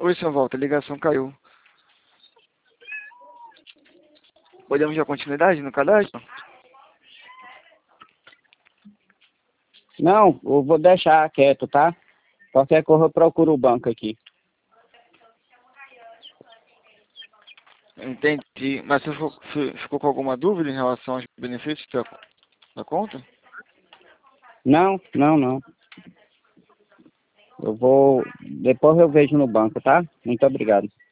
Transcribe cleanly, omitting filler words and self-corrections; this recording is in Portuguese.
Oi, seu Walter, a ligação caiu. Podemos dar continuidade no cadastro? Não, eu vou deixar quieto, tá? Qualquer coisa eu procuro o banco aqui. Entendi. Mas você ficou com alguma dúvida em relação aos benefícios da conta? Não, não, não. Eu vou... Depois eu vejo no banco, tá? Muito obrigado.